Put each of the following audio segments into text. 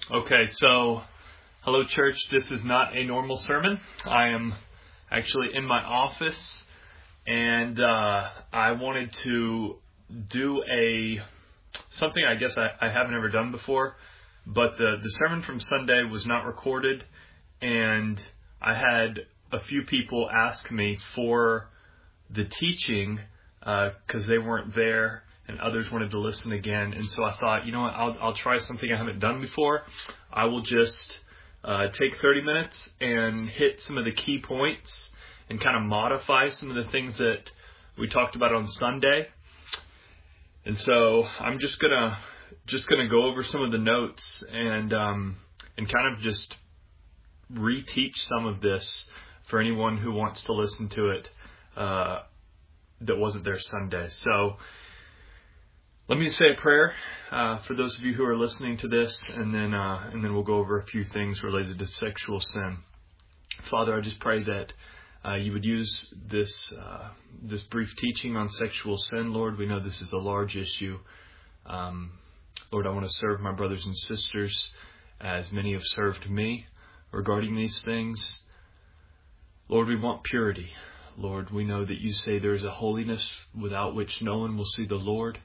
Okay, so hello church. This is not a normal sermon. I am actually in my office, and I wanted to do something I guess I haven't ever done before, but the sermon from Sunday was not recorded, and I had a few people ask me for the teaching because they weren't there, and others wanted to listen again. And so I thought, you know what, I'll try something I haven't done before. I will just take 30 minutes and hit some of the key points and kind of modify some of the things that we talked about on Sunday. And so I'm just gonna go over some of the notes and kind of just reteach some of this for anyone who wants to listen to it that wasn't there Sunday. So let me say a prayer for those of you who are listening to this, and then we'll go over a few things related to sexual sin. Father, I just pray that you would use this brief teaching on sexual sin. Lord, we know this is a large issue. Lord, I want to serve my brothers and sisters as many have served me regarding these things. Lord, we want purity. Lord, we know that you say there is a holiness without which no one will see the Lord.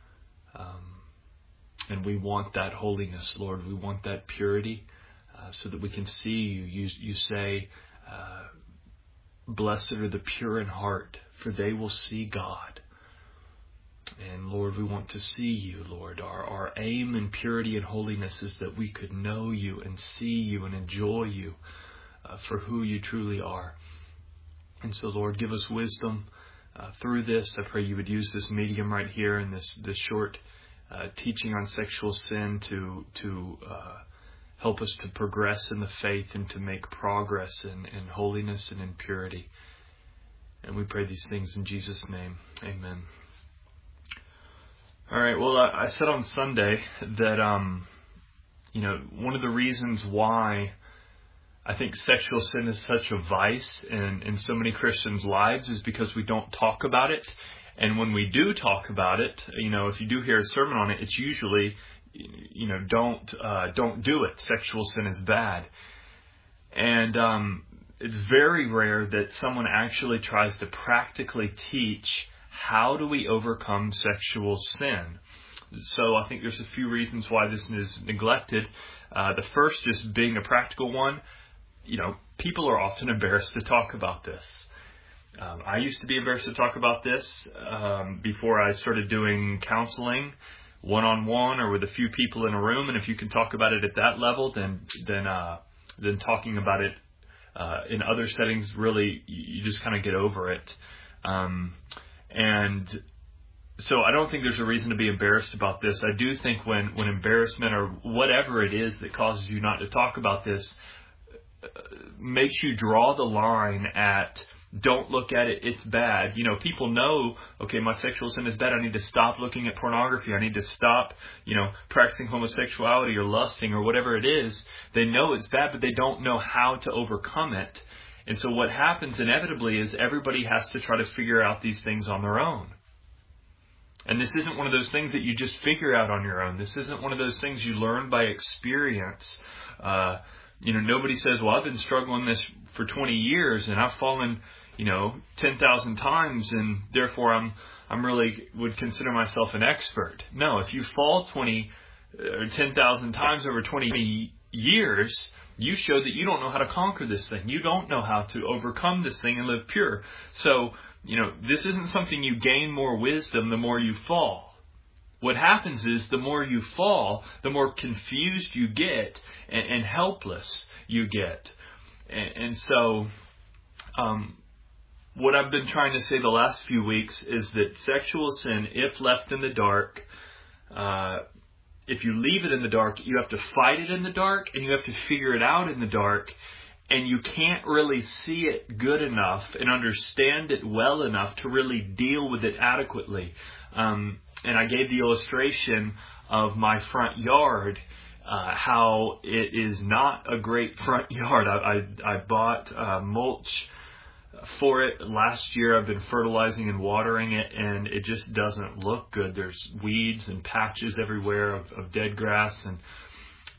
And we want that holiness, Lord. We want that purity so that we can see you. You say, blessed are the pure in heart, for they will see God. And Lord, we want to see you, Lord. Our aim in purity and holiness is that we could know you and see you and enjoy you for who you truly are. And so, Lord, give us wisdom through this. I pray you would use this medium right here in this short teaching on sexual sin to help us to progress in the faith and to make progress in holiness and in purity. And we pray these things in Jesus' name. Amen. All right. Well, I said on Sunday that one of the reasons why I think sexual sin is such a vice in so many Christians' lives is because we don't talk about it. And when we do talk about it, if you do hear a sermon on it, it's usually, don't do it. Sexual sin is bad. And it's very rare that someone actually tries to practically teach how do we overcome sexual sin. So I think there's a few reasons why this is neglected. The first, just being a practical one, people are often embarrassed to talk about this. I used to be embarrassed to talk about this before I started doing counseling one-on-one or with a few people in a room. And if you can talk about it at that level, then talking about it in other settings, really, you just kind of get over it. And so I don't think there's a reason to be embarrassed about this. I do think when embarrassment or whatever it is that causes you not to talk about this makes you draw the line at don't look at it, it's bad. People know, okay, my sexual sin is bad. I need to stop looking at pornography. I need to stop, practicing homosexuality or lusting or whatever it is. They know it's bad, but they don't know how to overcome it. And so what happens inevitably is everybody has to try to figure out these things on their own. And this isn't one of those things that you just figure out on your own. This isn't one of those things you learn by experience. Nobody says, well, I've been struggling this for 20 years and I've fallen, 10,000 times and therefore I'm really would consider myself an expert. No, if you fall 20 or 10,000 times over 20 years, you show that you don't know how to conquer this thing. You don't know how to overcome this thing and live pure. So, this isn't something you gain more wisdom the more you fall. What happens is the more you fall, the more confused you get and helpless you get. And so what I've been trying to say the last few weeks is that sexual sin, if left in the dark, if you leave it in the dark, you have to fight it in the dark and you have to figure it out in the dark. And you can't really see it good enough and understand it well enough to really deal with it adequately. And I gave the illustration of my front yard, how it is not a great front yard. I bought mulch for it last year. I've been fertilizing and watering it, and it just doesn't look good. There's weeds and patches everywhere of dead grass,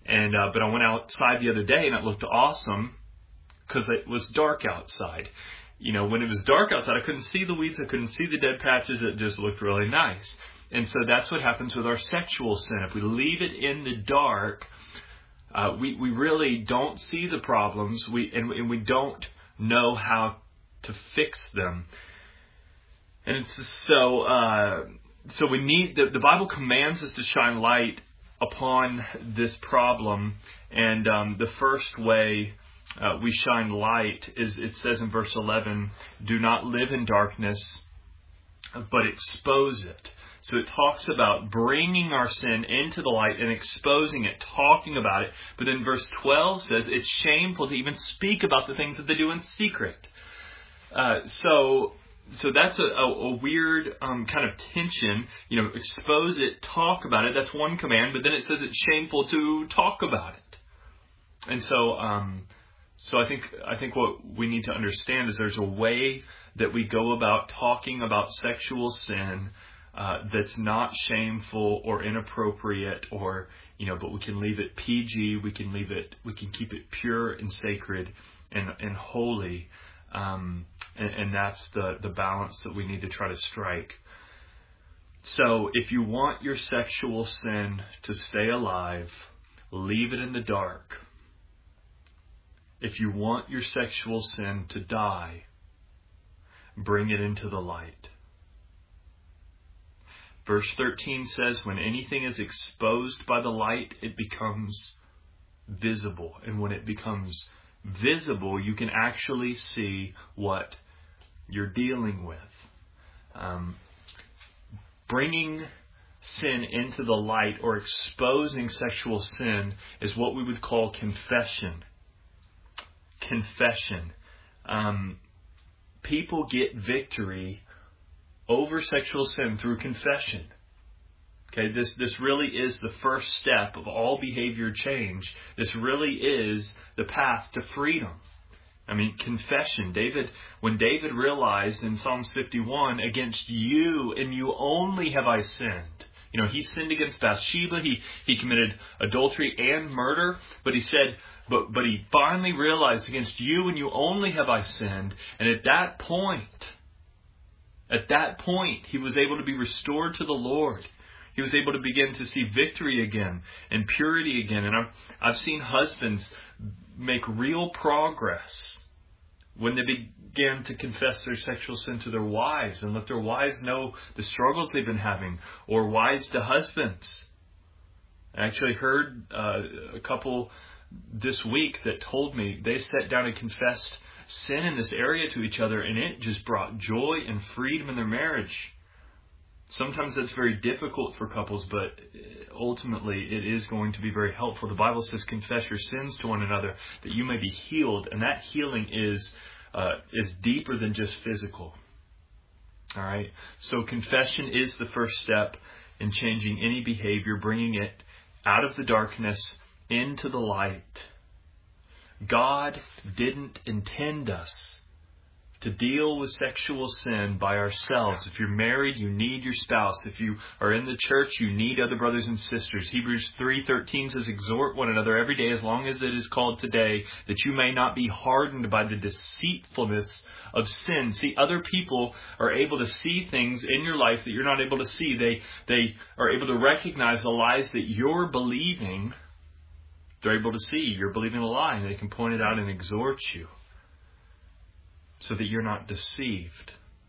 And but I went outside the other day and it looked awesome because it was dark outside. You know, when it was dark outside, I couldn't see the weeds, I couldn't see the dead patches. It just looked really nice. And so that's what happens with our sexual sin. If we leave it in the dark, we really don't see the problems. And we don't know how to fix them. And it's so we need the Bible commands us to shine light upon this problem. And the first way we shine light is, it says in verse 11, do not live in darkness, but expose it. So it talks about bringing our sin into the light and exposing it, talking about it. But then verse 12 says it's shameful to even speak about the things that they do in secret. So that's a weird kind of tension. You know, expose it, talk about it. That's one command. But then it says it's shameful to talk about it. And so I think what we need to understand is there's a way that we go about talking about sexual sin that's not shameful or inappropriate, or but we can leave it PG. We can keep it pure and sacred and holy. And that's the balance that we need to try to strike. So if you want your sexual sin to stay alive, leave it in the dark. If you want your sexual sin to die, bring it into the light. Verse 13 says, when anything is exposed by the light, it becomes visible. And when it becomes visible, you can actually see what you're dealing with. Bringing sin into the light, or exposing sexual sin, is what we would call confession. Confession. People get victory over sexual sin through confession. Okay, this really is the first step of all behavior change. This really is the path to freedom. I mean, confession. When David realized in Psalms 51, against you and you only have I sinned. He sinned against Bathsheba. He committed adultery and murder. But he said, but he finally realized, against you and you only have I sinned. And at that point, he was able to be restored to the Lord. He was able to begin to see victory again and purity again. And I've seen husbands make real progress when they began to confess their sexual sin to their wives and let their wives know the struggles they've been having, or wives to husbands. I actually heard a couple this week that told me they sat down and confessed sin in this area to each other, and it just brought joy and freedom in their marriage. Sometimes that's very difficult for couples, but ultimately it is going to be very helpful. The Bible says, confess your sins to one another that you may be healed. And that healing is deeper than just physical. All right. So confession is the first step in changing any behavior, bringing it out of the darkness into the light. God didn't intend us to deal with sexual sin by ourselves. If you're married, you need your spouse. If you are in the church, you need other brothers and sisters. Hebrews 3:13 says, exhort one another every day as long as it is called today, that you may not be hardened by the deceitfulness of sin. See, other people are able to see things in your life that you're not able to see. They are able to recognize the lies that you're believing. They're able to see you're believing a lie, and they can point it out and exhort you, so that you're not deceived.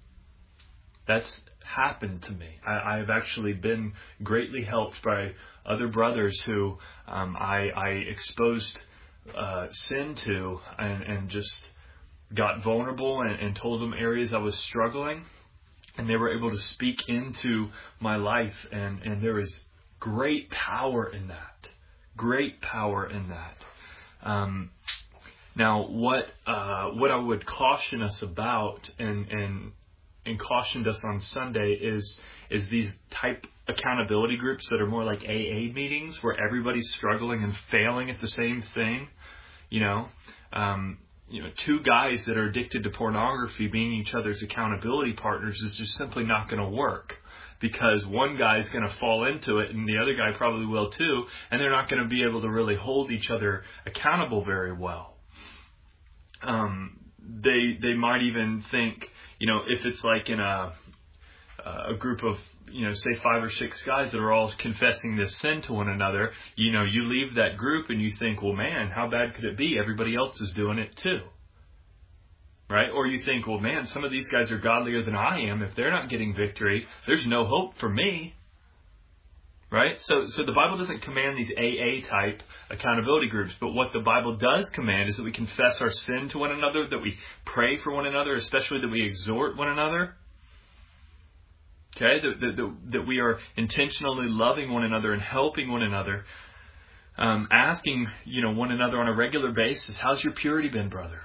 That's happened to me. I've actually been greatly helped by other brothers who I exposed sin to, and just got vulnerable and told them areas I was struggling, and they were able to speak into my life, and there is great power in that. Great power in that. Now, what I would caution us about, and cautioned us on Sunday, is these type accountability groups that are more like AA meetings, where everybody's struggling and failing at the same thing. Two guys that are addicted to pornography being each other's accountability partners is just simply not going to work. because one guy's going to fall into it and the other guy probably will too, and they're not going to be able to really hold each other accountable very well. They might even think, if it's like in a group of, say 5 or 6 guys that are all confessing this sin to one another, you leave that group and you think, well, man, how bad could it be? Everybody else is doing it too. Right? Or you think, well, man, some of these guys are godlier than I am. If they're not getting victory, there's no hope for me. Right? So the Bible doesn't command these AA type accountability groups, but what the Bible does command is that we confess our sin to one another, that we pray for one another, especially that we exhort one another. Okay? That we are intentionally loving one another and helping one another. Asking, one another on a regular basis, how's your purity been, brother?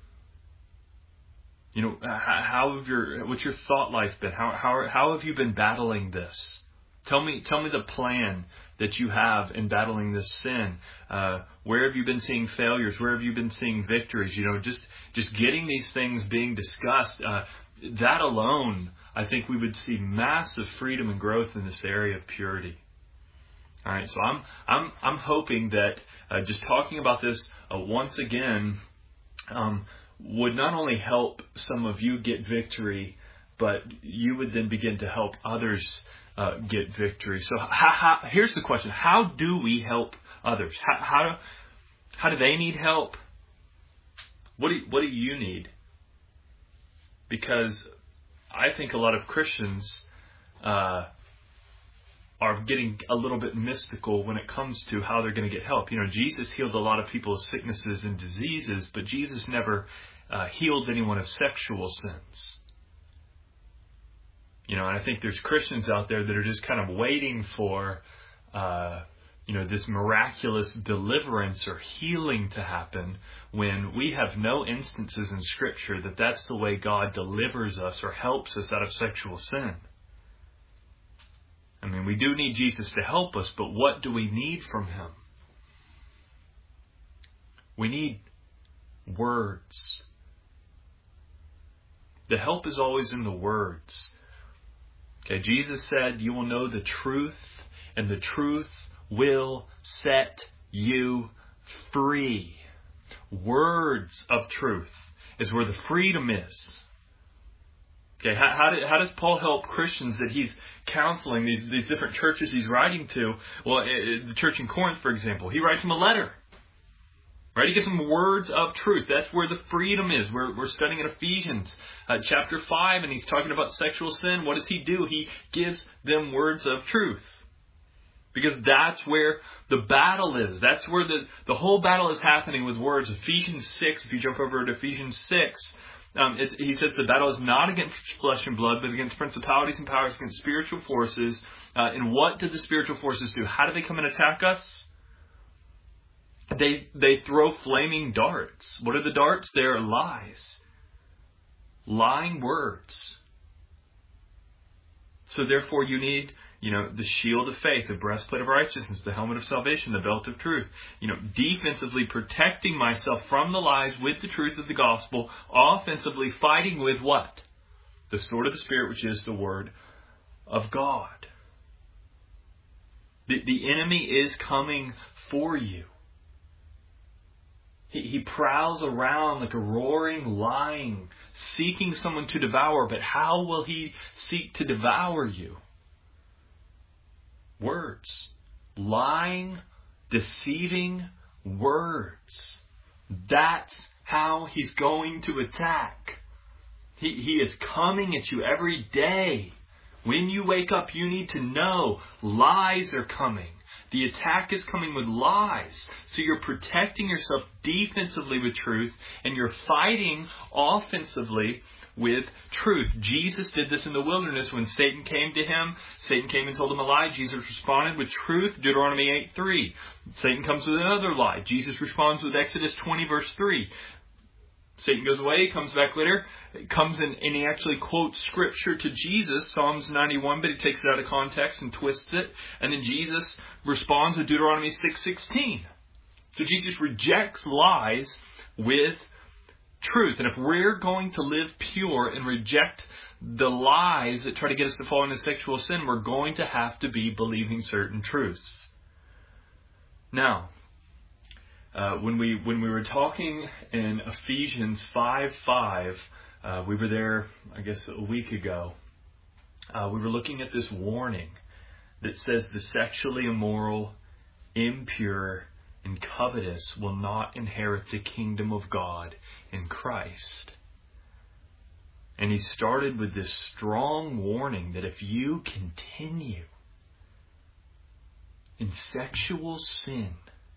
What's your thought life been? How have you been battling this? Tell me the plan that you have in battling this sin. Where have you been seeing failures? Where have you been seeing victories? Just getting these things being discussed. That alone, I think we would see massive freedom and growth in this area of purity. All right, so I'm hoping that just talking about this once again would not only help some of you get victory, but you would then begin to help others get victory. So here's the question: how do we help others? How do they need help? What do you need? Because I think a lot of Christians are getting a little bit mystical when it comes to how they're going to get help. Jesus healed a lot of people's sicknesses and diseases, but Jesus never healed anyone of sexual sins. And I think there's Christians out there that are just kind of waiting for, this miraculous deliverance or healing to happen when we have no instances in Scripture that that's the way God delivers us or helps us out of sexual sin. I mean, we do need Jesus to help us, but what do we need from Him? We need words. The help is always in the words. Okay, Jesus said, you will know the truth, and the truth will set you free. Words of truth is where the freedom is. Okay, how does Paul help Christians that he's counseling, these different churches he's writing to? Well, the church in Corinth, for example, he writes them a letter. Right? He gives them words of truth. That's where the freedom is. We're studying in Ephesians chapter 5, and he's talking about sexual sin. What does he do? He gives them words of truth. Because that's where the battle is. That's where the whole battle is happening with words. Ephesians 6, if you jump over to Ephesians 6, he says the battle is not against flesh and blood, but against principalities and powers, against spiritual forces. And what do the spiritual forces do? How do they come and attack us? They throw flaming darts. What are the darts? They're lies. Lying words. So therefore you need, the shield of faith, the breastplate of righteousness, the helmet of salvation, the belt of truth. Defensively protecting myself from the lies with the truth of the gospel. Offensively fighting with what? The sword of the Spirit, which is the word of God. The enemy is coming for you. He prowls around like a roaring lion, seeking someone to devour. But how will he seek to devour you? Words. Lying, deceiving words. That's how he's going to attack. He is coming at you every day. When you wake up, you need to know lies are coming. The attack is coming with lies. So you're protecting yourself defensively with truth, and you're fighting offensively with truth. Jesus did this in the wilderness when Satan came to him. Satan came and told him a lie. Jesus responded with truth, Deuteronomy 8:3. Satan comes with another lie. Jesus responds with Exodus 20, verse 3. Satan goes away, comes back later, comes in, and he actually quotes scripture to Jesus, Psalms 91, but he takes it out of context and twists it. And then Jesus responds with Deuteronomy 6:16. So Jesus rejects lies with truth. And if we're going to live pure and reject the lies that try to get us to fall into sexual sin, we're going to have to be believing certain truths. Now, when we were talking in Ephesians 5:5, we were there, I guess, a week ago. We were looking at this warning that says the sexually immoral, impure, and covetous will not inherit the kingdom of God in Christ. And he started with this strong warning that if you continue in sexual sin,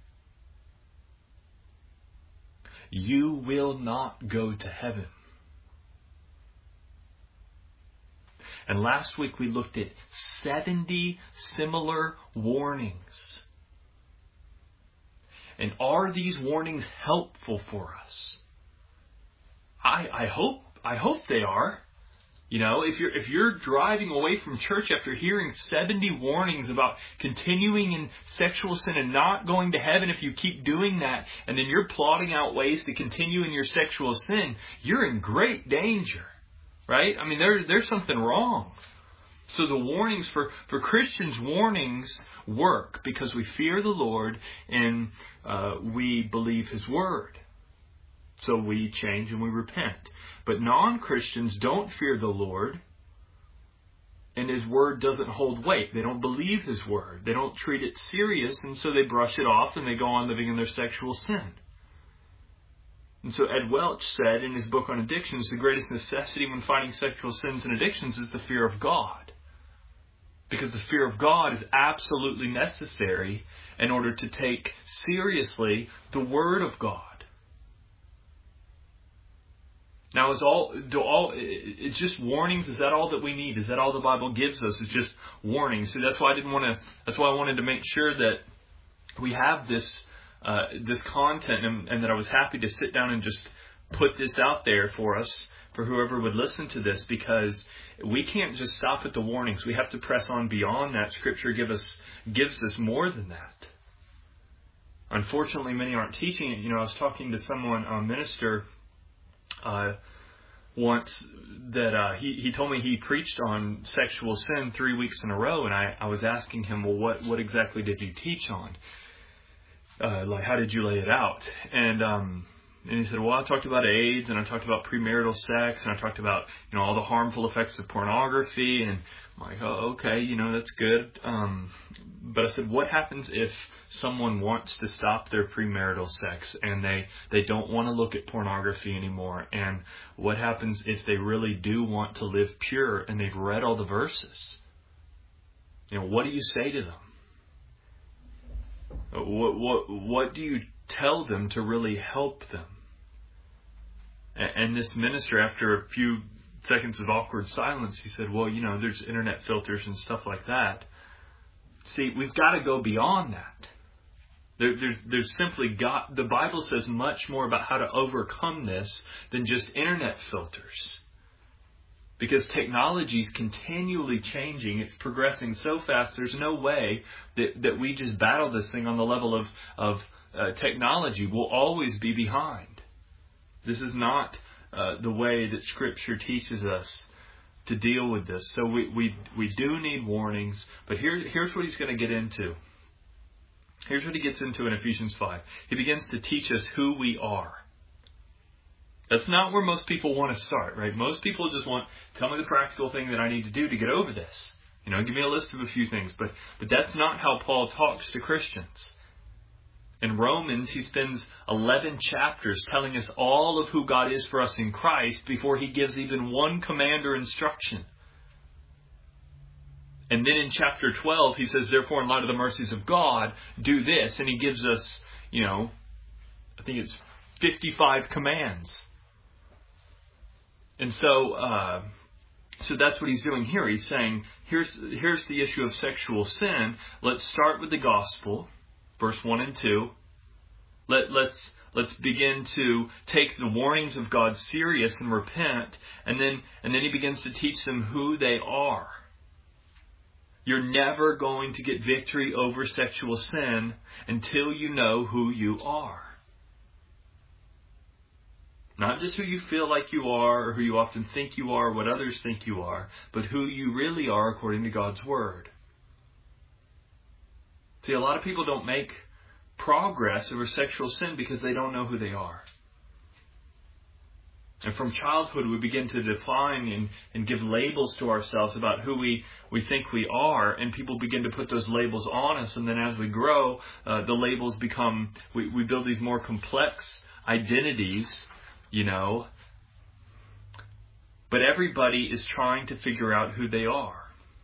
you will not go to heaven. And last week we looked at 70 similar warnings. And are these warnings helpful for us? I hope they are. You know, if you're driving away from church after hearing 70 warnings about continuing in sexual sin and not going to heaven if you keep doing that, and then you're plotting out ways to continue in your sexual sin, you're in great danger, right? I mean, there's something wrong. So the warnings for Christians, warnings work because we fear the Lord and we believe His Word. So we change and we repent. But non-Christians don't fear the Lord, and His Word doesn't hold weight. They don't believe His Word. They don't treat it serious, and so they brush it off and they go on living in their sexual sin. And so Ed Welch said in his book on addictions, the greatest necessity when fighting sexual sins and addictions is the fear of God. Because the fear of God is absolutely necessary in order to take seriously the Word of God. Now, it's just warnings? Is that all that we need? Is that all the Bible gives us? Is just warnings? So that's why I wanted to make sure that we have this content, and that I was happy to sit down and just put this out there for us, for whoever would listen to this, because we can't just stop at the warnings. We have to press on beyond that. Scripture gives us more than that. Unfortunately, many aren't teaching it. You know, I was talking to someone, a minister, once that he told me he preached on sexual sin 3 weeks in a row, and I was asking him, well, what exactly did you teach on? Like, how did you lay it out? And he said, well, I talked about AIDS, and I talked about premarital sex, and I talked about, you know, all the harmful effects of pornography. And I'm like, oh, okay, you know, that's good. But I said, what happens if someone wants to stop their premarital sex and they don't want to look at pornography anymore? And what happens if they really do want to live pure and they've read all the verses? You know, what do you say to them? What do you tell them to really help them? And this minister, after a few seconds of awkward silence, he said, well, you know, there's internet filters and stuff like that. See, we've got to go beyond that. There's simply the Bible says much more about how to overcome this than just internet filters. Because technology is continually changing. It's progressing so fast. There's no way that we just battle this thing on the level of technology. We'll always be behind. This is not the way that Scripture teaches us to deal with this. So we do need warnings. But here's what he's going to get into. Here's what he gets into in Ephesians 5. He begins to teach us who we are. That's not where most people want to start, right? Most people just want, tell me the practical thing that I need to do to get over this. You know, give me a list of a few things. But that's not how Paul talks to Christians. In Romans, he spends 11 chapters telling us all of who God is for us in Christ before he gives even one command or instruction. And then in chapter 12, he says, therefore, in light of the mercies of God, do this. And he gives us, you know, I think it's 55 commands. And so that's what he's doing here. He's saying, here's the issue of sexual sin. Let's start with the gospel, verse 1 and 2. Let's begin to take the warnings of God serious and repent. And then he begins to teach them who they are. You're never going to get victory over sexual sin until you know who you are. Not just who you feel like you are or who you often think you are, what others think you are, but who you really are according to God's Word. See, a lot of people don't make progress over sexual sin because they don't know who they are. And from childhood, we begin to define and give labels to ourselves about who we think we are, and people begin to put those labels on us. And then as we grow, the labels become, we build these more complex identities, But everybody is trying to figure out who they are.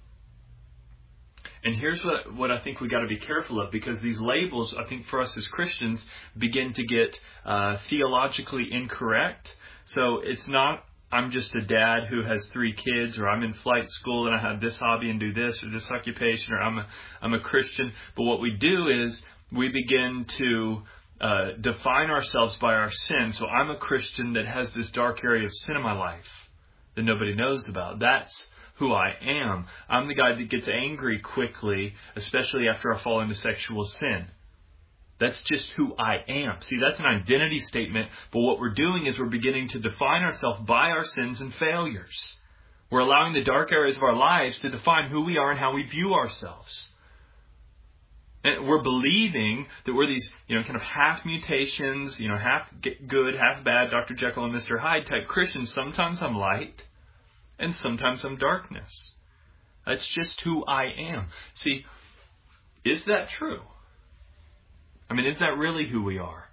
And here's what I think we got to be careful of, because these labels, I think for us as Christians, begin to get theologically incorrect. So it's not, I'm just a dad who has 3 kids, or I'm in flight school and I have this hobby and do this or this occupation, or I'm a Christian. But what we do is we begin to define ourselves by our sin. So I'm a Christian that has this dark area of sin in my life that nobody knows about. That's who I am. I'm the guy that gets angry quickly, especially after I fall into sexual sin. That's just who I am. See, that's an identity statement, but what we're doing is we're beginning to define ourselves by our sins and failures. We're allowing the dark areas of our lives to define who we are and how we view ourselves. And we're believing that we're these, kind of half mutations, half good, half bad, Dr. Jekyll and Mr. Hyde type Christians. Sometimes I'm light, and sometimes I'm darkness. That's just who I am. See, is that true? Is that really who we are?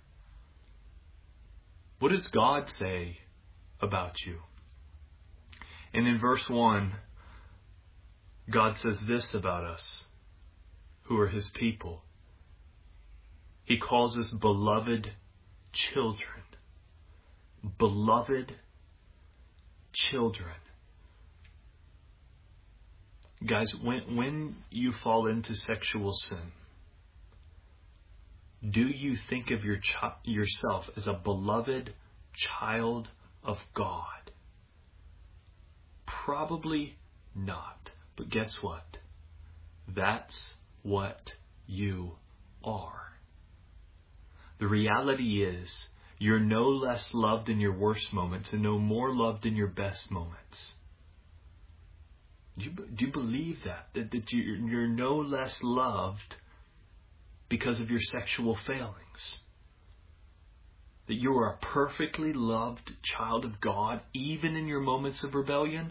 What does God say about you? And in verse 1, God says this about us, who are His people. He calls us beloved children. Beloved children. Guys, when you fall into sexual sin, do you think of yourself as a beloved child of God? Probably not. But guess what? That's what you are. The reality is, you're no less loved in your worst moments and no more loved in your best moments. Do you believe that? That you're no less loved because of your sexual failings? That you are a perfectly loved child of God, even in your moments of rebellion?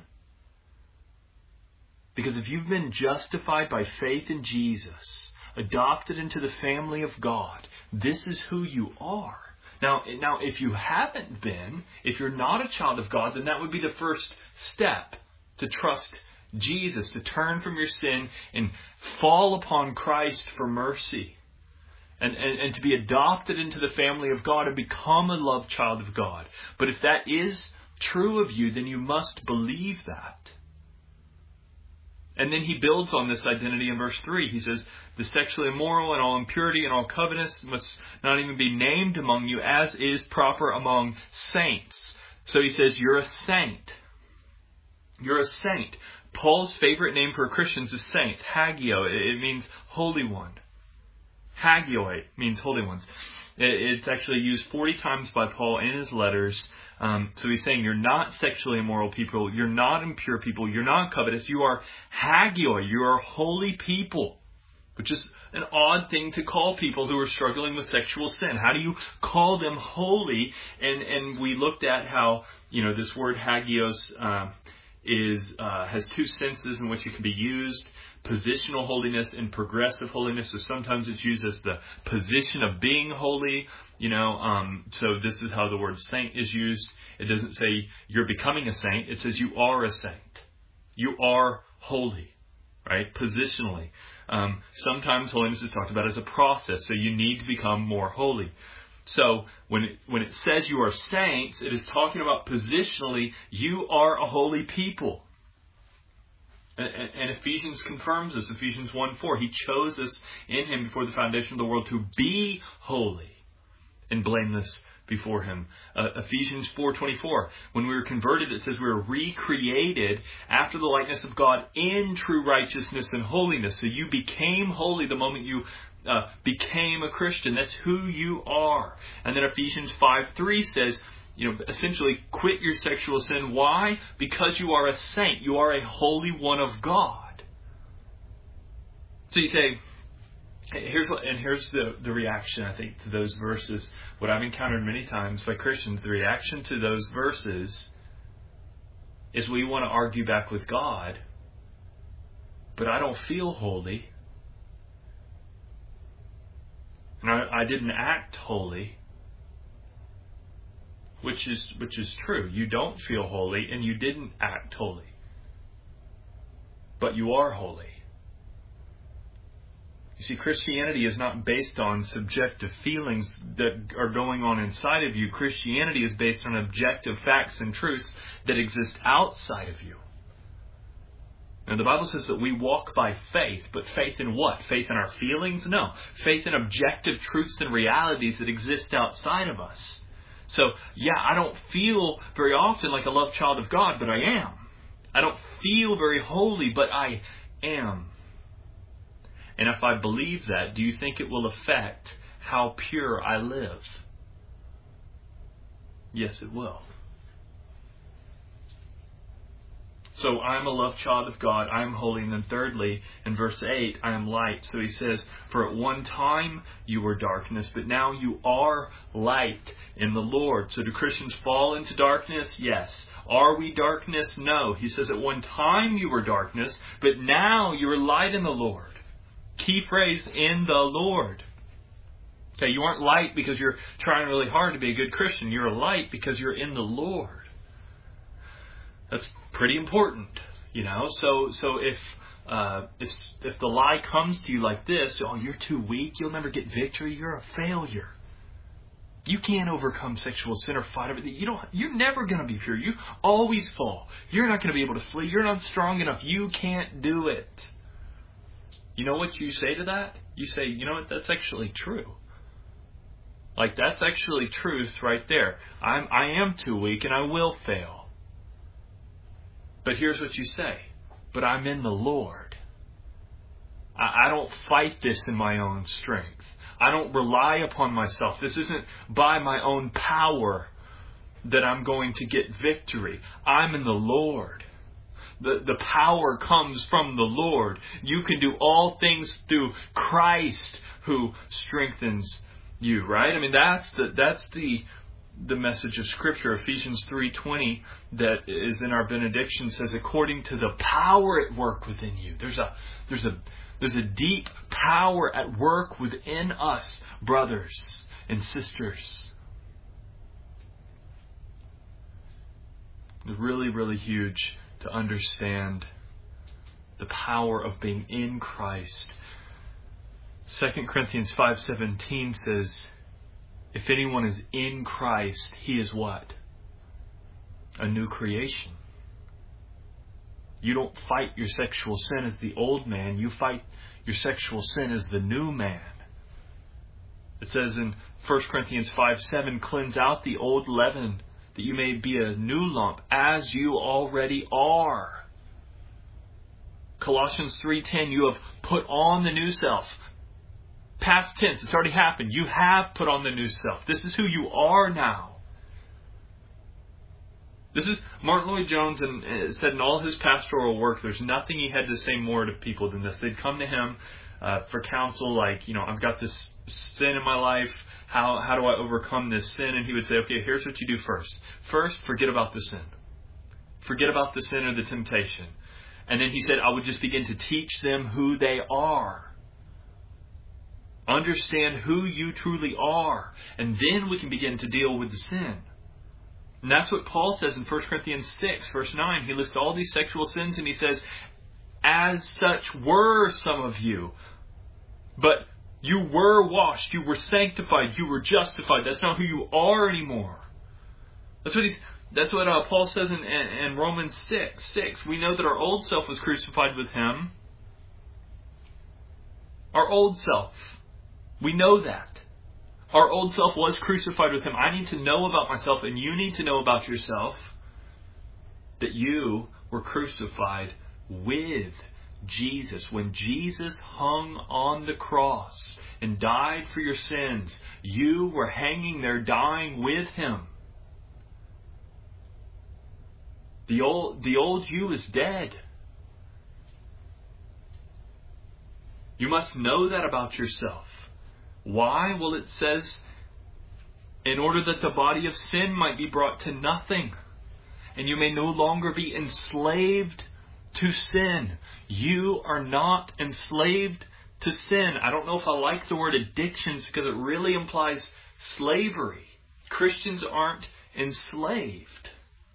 Because if you've been justified by faith in Jesus, adopted into the family of God, this is who you are. Now, if you haven't been, if you're not a child of God, then that would be the first step to trust Jesus, to turn from your sin and fall upon Christ for mercy. And to be adopted into the family of God and become a loved child of God. But if that is true of you, then you must believe that. And then he builds on this identity in verse 3. He says, the sexually immoral and all impurity and all covetousness must not even be named among you, as is proper among saints. So he says, you're a saint. You're a saint. Paul's favorite name for Christians is saints. Hagio. It means holy one. Hagioi means holy ones. It's actually used 40 times by Paul in his letters. So he's saying you're not sexually immoral people, you're not impure people, you're not covetous, you are hagioi, you are holy people. Which is an odd thing to call people who are struggling with sexual sin. How do you call them holy? And we looked at how, this word hagios has 2 senses in which it can be used. Positional holiness and progressive holiness. So sometimes it's used as the position of being holy, so this is how the word saint is used. It doesn't say you're becoming a saint. It says you are a saint. You are holy, right? Positionally. Sometimes holiness is talked about as a process. So you need to become more holy. So when it says you are saints, it is talking about positionally, you are a holy people. And Ephesians confirms this. Ephesians 1:4. He chose us in Him before the foundation of the world to be holy and blameless before Him. Ephesians 4:24. When we were converted, it says we were recreated after the likeness of God in true righteousness and holiness. So you became holy the moment you became a Christian. That's who you are. And then Ephesians 5:3 says, essentially quit your sexual sin. Why? Because you are a saint. You are a holy one of God. So you say, here's the reaction, I think, to those verses. What I've encountered many times by Christians, the reaction to those verses is we want to argue back with God, but I don't feel holy. And I didn't act holy. Which is true. You don't feel holy and you didn't act holy. But you are holy. You see, Christianity is not based on subjective feelings that are going on inside of you. Christianity is based on objective facts and truths that exist outside of you. Now, the Bible says that we walk by faith, but faith in what? Faith in our feelings? No. Faith in objective truths and realities that exist outside of us. So, I don't feel very often like a loved child of God, but I am. I don't feel very holy, but I am. And if I believe that, do you think it will affect how pure I live? Yes, it will. So I'm a loved child of God, I am holy. And then thirdly, in verse 8, I am light. So he says, for at one time you were darkness, but now you are light in the Lord. So do Christians fall into darkness? Yes. Are we darkness? No. He says at one time you were darkness, but now you are light in the Lord. Key phrase, in the Lord. Okay, you aren't light because you're trying really hard to be a good Christian. You're a light because you're in the Lord. That's pretty important, So if the lie comes to you like this, you're too weak, you'll never get victory, you're a failure. You can't overcome sexual sin or fight over it. You're never going to be pure. You always fall. You're not going to be able to flee. You're not strong enough. You can't do it. You know what you say to that? You say, you know what? That's actually true. Like, that's actually truth right there. I am too weak and I will fail. But here's what you say. But I'm in the Lord. I don't fight this in my own strength. I don't rely upon myself. This isn't by my own power that I'm going to get victory. I'm in the Lord. The power comes from the Lord. You can do all things through Christ who strengthens you, right? I mean, that's the message of Scripture. Ephesians 3:20 that is in our benediction says, according to the power at work within you. There's a deep power at work within us, brothers and sisters. It's really, really huge to understand the power of being in Christ. 2 Corinthians 5:17 says, if anyone is in Christ, he is what? A new creation. You don't fight your sexual sin as the old man. You fight your sexual sin as the new man. It says in 1 Corinthians 5:7, cleanse out the old leaven, that you may be a new lump, as you already are. Colossians 3:10, you have put on the new self. Past tense, it's already happened. You have put on the new self. This is who you are now. This is Martin Lloyd-Jones and said in all his pastoral work, there's nothing he had to say more to people than this. They'd come to him for counsel, like, I've got this sin in my life. How do I overcome this sin? And he would say, okay, here's what you do first. First, forget about the sin. Forget about the sin or the temptation. And then he said, I would just begin to teach them who they are. Understand who you truly are. And then we can begin to deal with the sin. And that's what Paul says in 1 Corinthians 6, verse 9. He lists all these sexual sins and he says, as such were some of you. But you were washed, you were sanctified, you were justified. That's not who you are anymore. That's what Paul says in Romans 6. We know that our old self was crucified with him. Our old self. We know that. Our old self was crucified with him. I need to know about myself, and you need to know about yourself, that you were crucified with Jesus. When Jesus hung on the cross and died for your sins, you were hanging there dying with him. The old you is dead. You must know that about yourself. Why? Well, it says, in order that the body of sin might be brought to nothing, and you may no longer be enslaved to sin. You are not enslaved to sin. I don't know if I like the word addictions because it really implies slavery. Christians aren't enslaved.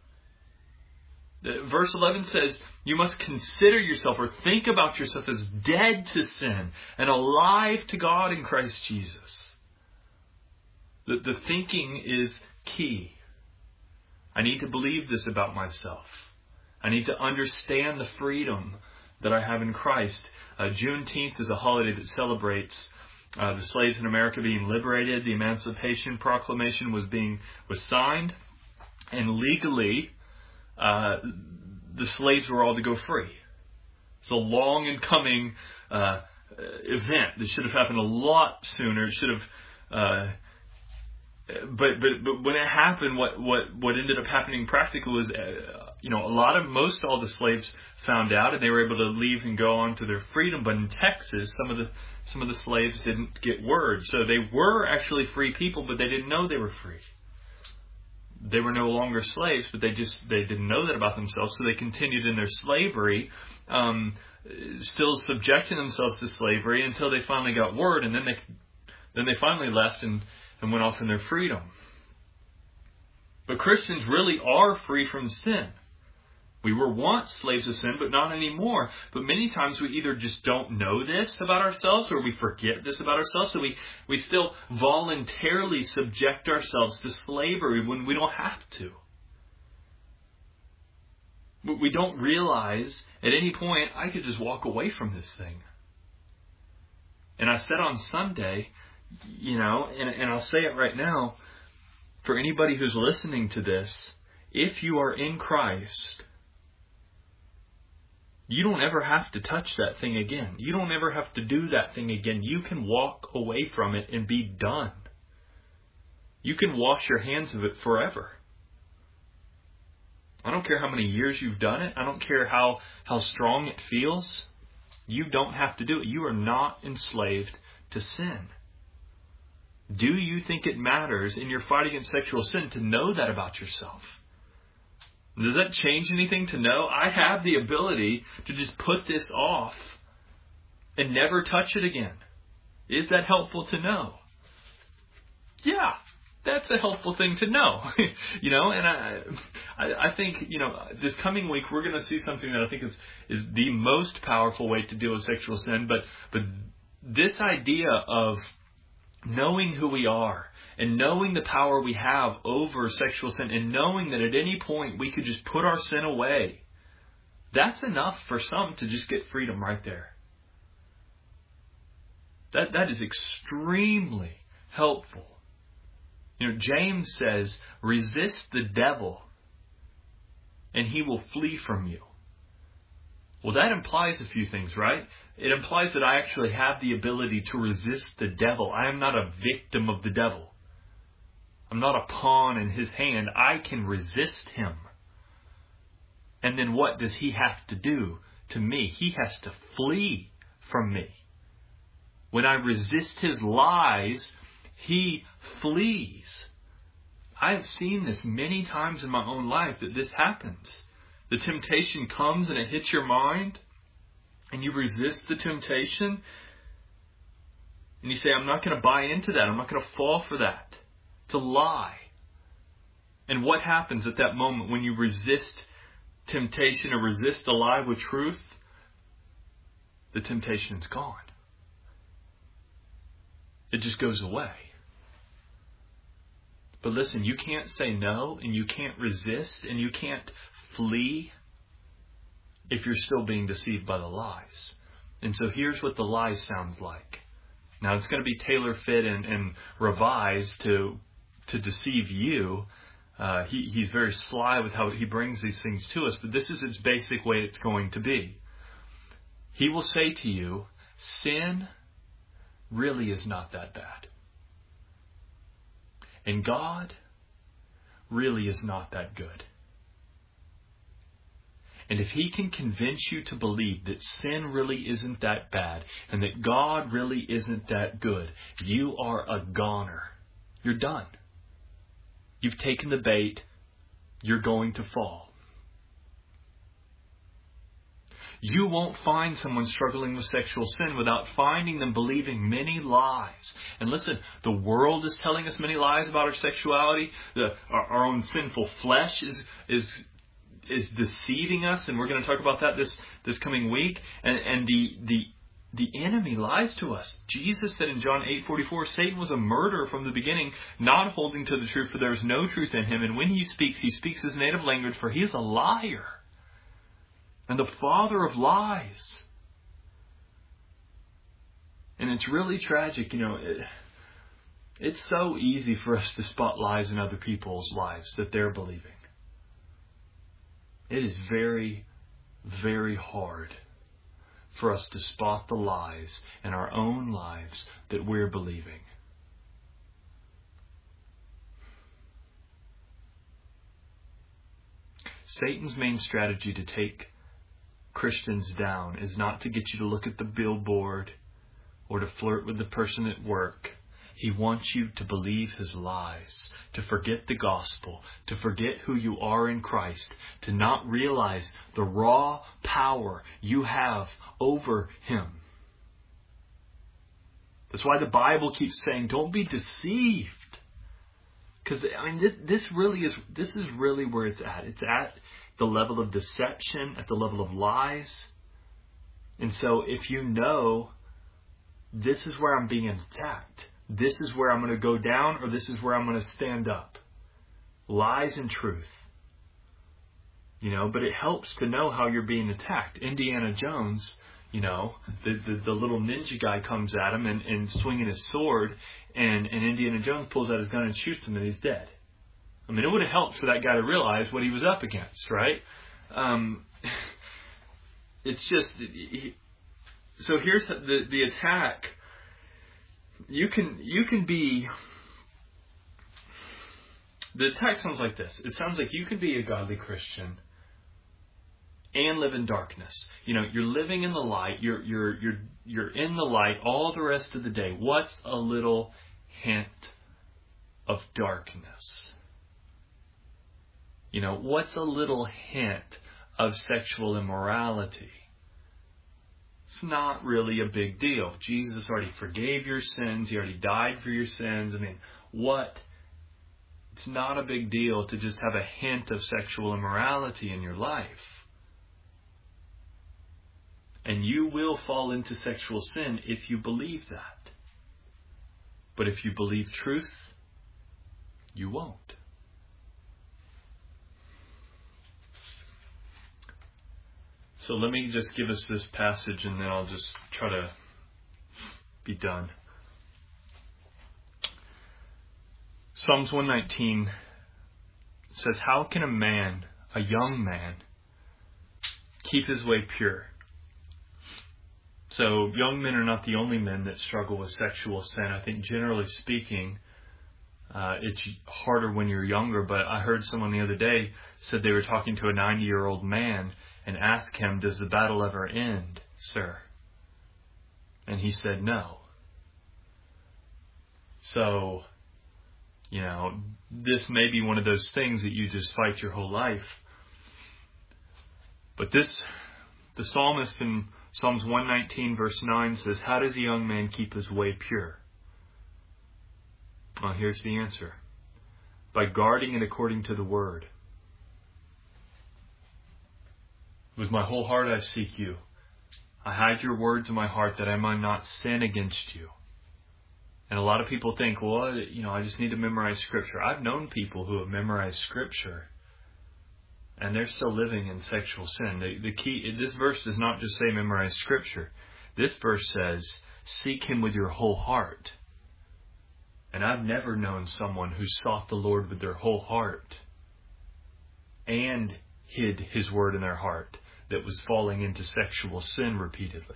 Verse 11 says, you must consider yourself or think about yourself as dead to sin and alive to God in Christ Jesus. The thinking is key. I need to believe this about myself. I need to understand the freedom that I have in Christ. Juneteenth is a holiday that celebrates the slaves in America being liberated. The Emancipation Proclamation was signed, and legally the slaves were all to go free. It's a long and coming event that should have happened a lot sooner. It should have. But when it happened, what ended up happening practically was, most all the slaves found out, and they were able to leave and go on to their freedom. But in Texas, some of the slaves didn't get word, so they were actually free people, but they didn't know they were free. They were no longer slaves, but they didn't know that about themselves, so they continued in their slavery, still subjecting themselves to slavery until they finally got word, and then they finally left and went off in their freedom. But Christians really are free from sin. We were once slaves of sin, but not anymore. But many times we either just don't know this about ourselves or we forget this about ourselves. So we still voluntarily subject ourselves to slavery when we don't have to. But we don't realize at any point I could just walk away from this thing. And I said on Sunday, and I'll say it right now, for anybody who's listening to this, if you are in Christ, you don't ever have to touch that thing again. You don't ever have to do that thing again. You can walk away from it and be done. You can wash your hands of it forever. I don't care how many years you've done it. I don't care how strong it feels. You don't have to do it. You are not enslaved to sin. Do you think it matters in your fight against sexual sin to know that about yourself? Does that change anything to know? I have the ability to just put this off and never touch it again. Is that helpful to know? Yeah, that's a helpful thing to know. And I think, this coming week we're going to see something that I think is the most powerful way to deal with sexual sin. But this idea of knowing who we are and knowing the power we have over sexual sin and knowing that at any point we could just put our sin away, that's enough for some to just get freedom right there. That is extremely helpful. James says, resist the devil and he will flee from you. Well, that implies a few things, right? It implies that I actually have the ability to resist the devil. I am not a victim of the devil. I'm not a pawn in his hand. I can resist him. And then what does he have to do to me? He has to flee from me. When I resist his lies, he flees. I have seen this many times in my own life that this happens. The temptation comes and it hits your mind, and you resist the temptation, and you say, I'm not going to buy into that. I'm not going to fall for that. It's a lie. And what happens at that moment when you resist temptation or resist a lie with truth? The temptation is gone. It just goes away. But listen, you can't say no, and you can't resist, and you can't flee if you're still being deceived by the lies. And so here's what the lie sounds like. Now it's going to be tailor-fit and revised to deceive you. He's very sly with how he brings these things to us, but this is its basic way it's going to be. He will say to you, sin really is not that bad. And God really is not that good. And if he can convince you to believe that sin really isn't that bad and that God really isn't that good, you are a goner. You're done. You've taken the bait. You're going to fall. You won't find someone struggling with sexual sin without finding them believing many lies. And listen, the world is telling us many lies about our sexuality. Our own sinful flesh is deceiving us, and we're going to talk about that this coming week. And the enemy lies to us. Jesus said in John 8:44, Satan was a murderer from the beginning, not holding to the truth, for there is no truth in him. And when he speaks his native language, for he is a liar and the father of lies. And it's really tragic, it's so easy for us to spot lies in other people's lives that they're believing. It is very, very hard for us to spot the lies in our own lives that we're believing. Satan's main strategy to take Christians down is not to get you to look at the billboard or to flirt with the person at work. He wants you to believe his lies, to forget the gospel, to forget who you are in Christ, to not realize the raw power you have over him. That's why the Bible keeps saying, don't be deceived. Because, this is really where it's at. It's at the level of deception, at the level of lies. And so if you know, this is where I'm being attacked, this is where I'm going to go down, or this is where I'm going to stand up. Lies and truth. But it helps to know how you're being attacked. Indiana Jones, the little ninja guy comes at him and swinging his sword, and Indiana Jones pulls out his gun and shoots him, and he's dead. It would have helped for that guy to realize what he was up against, right? It's just, so here's the attack. You can be, the attack sounds like this. It sounds like you can be a godly Christian and live in darkness. You're living in the light. You're in the light all the rest of the day. What's a little hint of darkness? What's a little hint of sexual immorality? It's not really a big deal. Jesus already forgave your sins. He already died for your sins. It's not a big deal to just have a hint of sexual immorality in your life. And you will fall into sexual sin if you believe that. But if you believe truth, you won't. So let me just give us this passage, and then I'll just try to be done. Psalms 119 says, how can a young man, keep his way pure? So young men are not the only men that struggle with sexual sin. I think generally speaking, it's harder when you're younger. But I heard someone the other day said they were talking to a 90-year-old man and asked him, does the battle ever end, sir? And he said no. So, this may be one of those things that you just fight your whole life. But the psalmist in Psalms 119 verse 9 says, how does a young man keep his way pure? Well, here's the answer. By guarding it according to the word. With my whole heart I seek you. I hide your words in my heart that I might not sin against you. And a lot of people think, well, I just need to memorize Scripture. I've known people who have memorized Scripture, and they're still living in sexual sin. The key, this verse does not just say memorize Scripture. This verse says, seek Him with your whole heart. And I've never known someone who sought the Lord with their whole heart and hid His word in their heart that was falling into sexual sin repeatedly.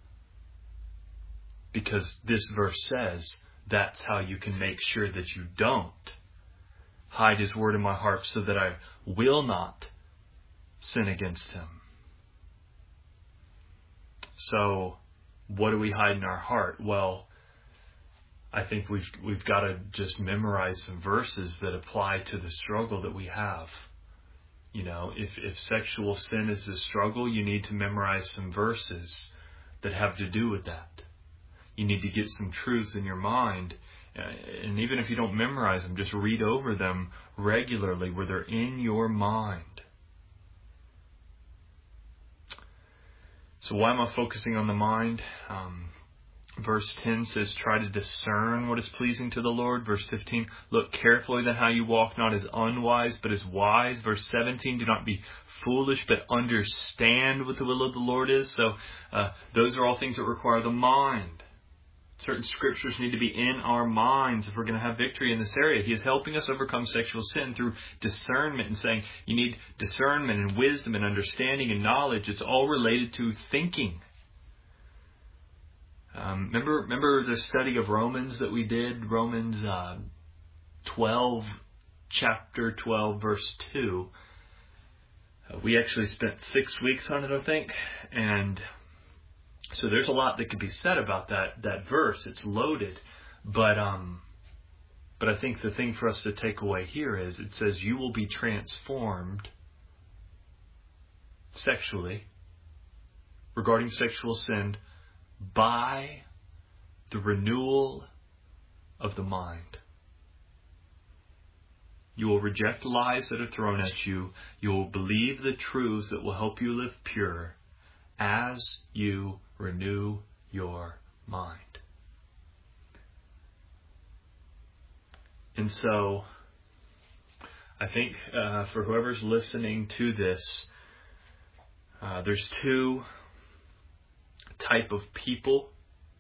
Because this verse says that's how you can make sure that you don't hide His word in my heart so that I will not sin against Him. So what do we hide in our heart? Well, I think we've got to just memorize some verses that apply to the struggle that we have. You know, if sexual sin is a struggle, you need to memorize some verses that have to do with that. You need to get some truths in your mind. And even if you don't memorize them, just read over them regularly where they're in your mind. So why am I focusing on the mind? Verse 10 says, try to discern what is pleasing to the Lord. Verse 15, look carefully then how you walk, not as unwise, but as wise. Verse 17, do not be foolish, but understand what the will of the Lord is. So those are all things that require the mind. Certain scriptures need to be in our minds if we're going to have victory in this area. He is helping us overcome sexual sin through discernment and saying you need discernment and wisdom and understanding and knowledge. It's all related to thinking. Remember the study of Romans that we did? Romans 12, chapter 12, verse 2. We actually spent 6 weeks on it, I think. And so there's a lot that could be said about that verse. It's loaded. But I think the thing for us to take away here is it says you will be transformed sexually regarding sexual sin by the renewal of the mind. You will reject lies that are thrown at you. You will believe the truths that will help you live pure as you renew your mind. And so, I think for whoever's listening to this, there's two type of people.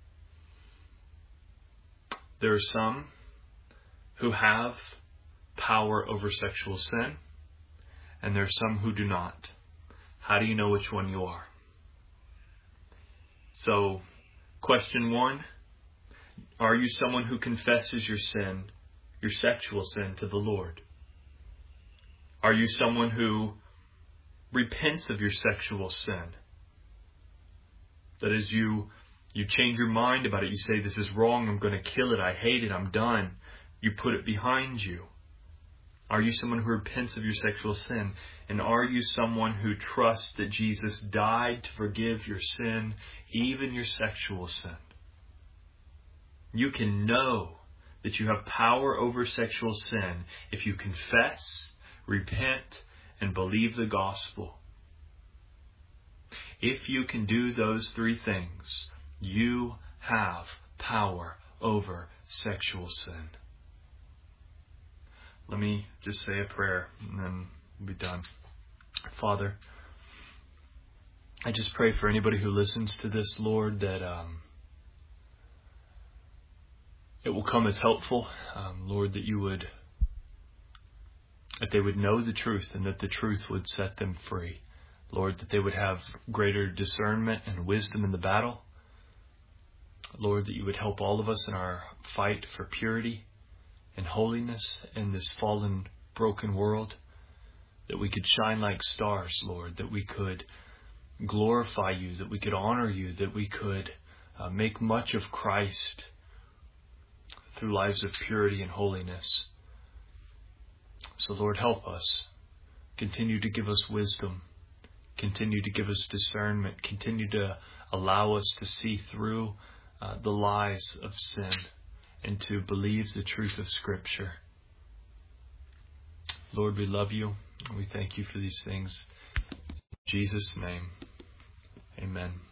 There are some who have power over sexual sin, and there are some who do not. How do you know which one you are? So, question 1, are you someone who confesses your sin, your sexual sin, to the Lord? Are you someone who repents of your sexual sin? That is, you change your mind about it. You say, this is wrong, I'm going to kill it, I hate it, I'm done. You put it behind you. Are you someone who repents of your sexual sin? And are you someone who trusts that Jesus died to forgive your sin, even your sexual sin? You can know that you have power over sexual sin if you confess, repent, and believe the gospel. If you can do those 3 things, you have power over sexual sin. Let me just say a prayer and then we'll be done. Father, I just pray for anybody who listens to this, Lord, that it will come as helpful. Lord, that they would know the truth and that the truth would set them free. Lord, that they would have greater discernment and wisdom in the battle. Lord, that you would help all of us in our fight for purity and holiness in this fallen, broken world. That we could shine like stars, Lord. That we could glorify you. That we could honor you. That we could make much of Christ through lives of purity and holiness. So, Lord, help us. Continue to give us wisdom. Continue to give us discernment. Continue to allow us to see through the lies of sin and to believe the truth of Scripture. Lord, we love you and we thank you for these things. In Jesus' name, amen.